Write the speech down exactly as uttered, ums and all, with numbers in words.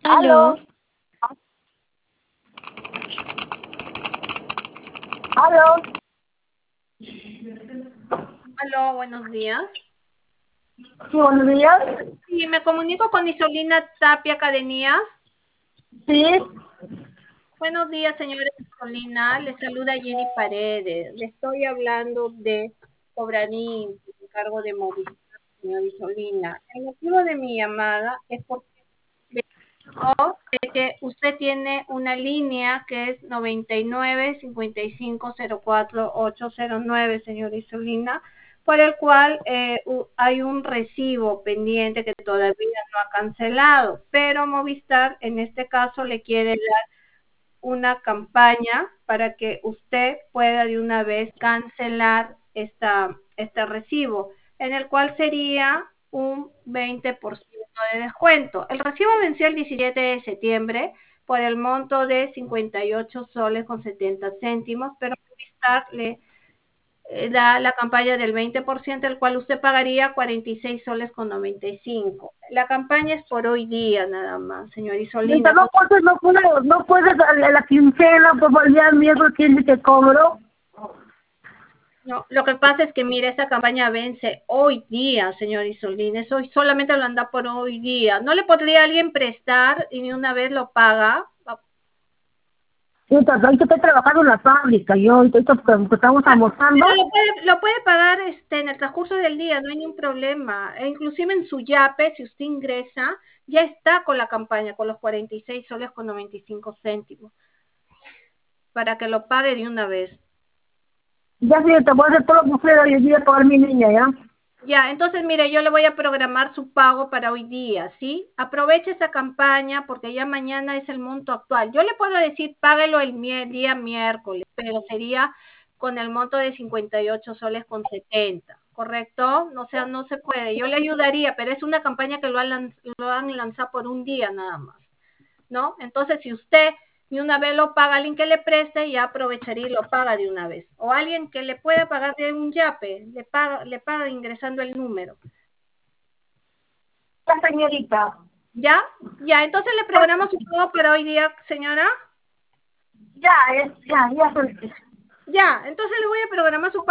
Aló, Aló, aló, aló, buenos días. sí, buenos días. Sí, me comunico con Isolina Tapia Cadenías. Sí, Buenos días, señora Isolina. Le saluda Jenny Paredes. Le estoy hablando de Cobranín, encargo de Movistar, señora Isolina. El motivo de mi llamada es porque veo de que usted tiene una línea que es noventa y nueve cincuenta y cinco cero cuatro ocho cero nueve, señora Isolina, por el cual eh, u- hay un recibo pendiente que todavía no ha cancelado, pero Movistar en este caso le quiere dar una campaña para que usted pueda de una vez cancelar esta, este recibo, en el cual sería un veinte por ciento de descuento. El recibo venció el diecisiete de septiembre por el monto de cincuenta y ocho soles con setenta céntimos, pero Movistar le eh, da la campaña del veinte por ciento, el cual usted pagaría cuarenta y seis soles con noventa y cinco. La campaña es por hoy día nada más, señor mientras Isolina. no puedes, no puedes, no puedes a la, a la quincena, pues el día miércoles, ¿quién te cobro? No, lo que pasa es que, mire, esta campaña vence hoy día, señor Isolines. Hoy solamente lo anda por hoy día. ¿No le podría alguien prestar y de una vez lo paga? Mientras ahorita estoy trabajando en la fábrica, yo ahorita que que estamos Ah, almorzando, pero lo puede, lo puede pagar este, en el transcurso del día, no hay ningún problema. E inclusive en su yape, si usted ingresa, ya está con la campaña, con los cuarenta y seis soles con noventa y cinco céntimos, para que lo pague de una vez. ya sí, te voy a hacer todo lo que pueda y el día pagar mi niña, ¿ya? Ya, entonces mire, yo le voy a programar su pago para hoy día, ¿sí? Aproveche esa campaña porque ya mañana es el monto actual. Yo le puedo decir, páguelo el mi- día miércoles, pero sería con el monto de cincuenta y ocho soles con setenta, ¿correcto? O sea, no se puede. Yo le ayudaría, pero es una campaña que lo han, lanz- lo han lanzado por un día nada más, ¿no? Entonces, si usted de una vez lo paga, alguien que le preste, ya aprovecharía y lo paga de una vez. O alguien que le pueda pagar de un yape, le paga, le paga ingresando el número. La señorita, ¿Ya? Ya, entonces le ya, programo su pago para hoy día, señora. ya, es, ya, ya, soy- Ya, entonces le voy a programar su pago